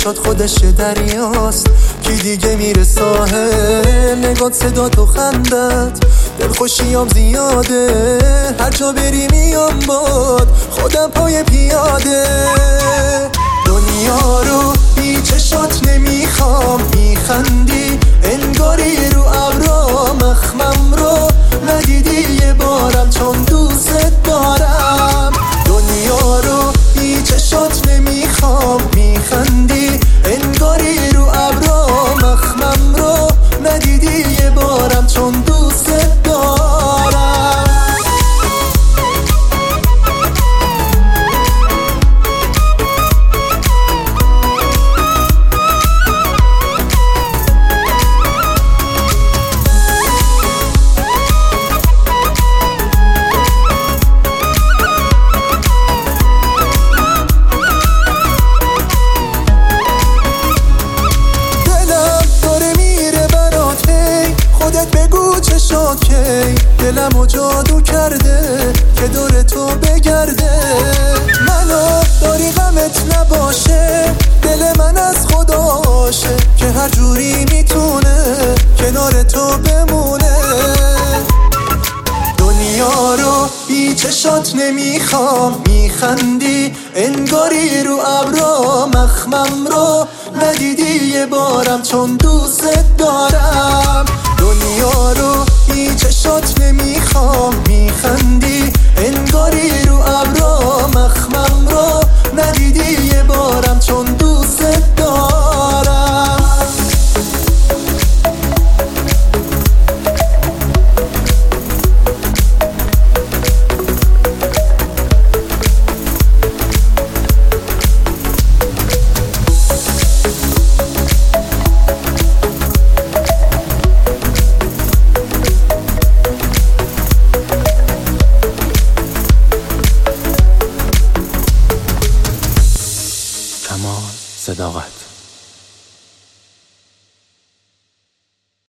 چشات خودش دریاست، کی دیگه میره ساحل؟ نگات، صدا تو، خندت، دلخوشیام زیاده، هر جا بری میام باد، خودم پای پیاده. دنیا رو بی چشات نمیخوام، میخندی انگاری رو ابرا، مخمم رو ندیدی یه بارم چون دوست دارم. دنیا رو بی چشات نمیخوام، میخندی انگاری رو ابرا، مخمم رو ندیدی یه بارم چون دوست دارم. بگو چشات کی دلمو جادو کرده که دور تو بگرده. منو داری غمت نباشه، دل من از خداشه که هر جوری میتونه کنار تو بمونه. دنیا رو بی چشات نمیخوام، میخندی انگاری رو ابرا، مخمم رو ندیدی یه بارم چون دوست دارم. دنیا رو بی چشات نمیخوام، میخندی انگاری رو ابرا، مخمم رو ندیدی یه بارم چون دوست دارم. کمال صداقت.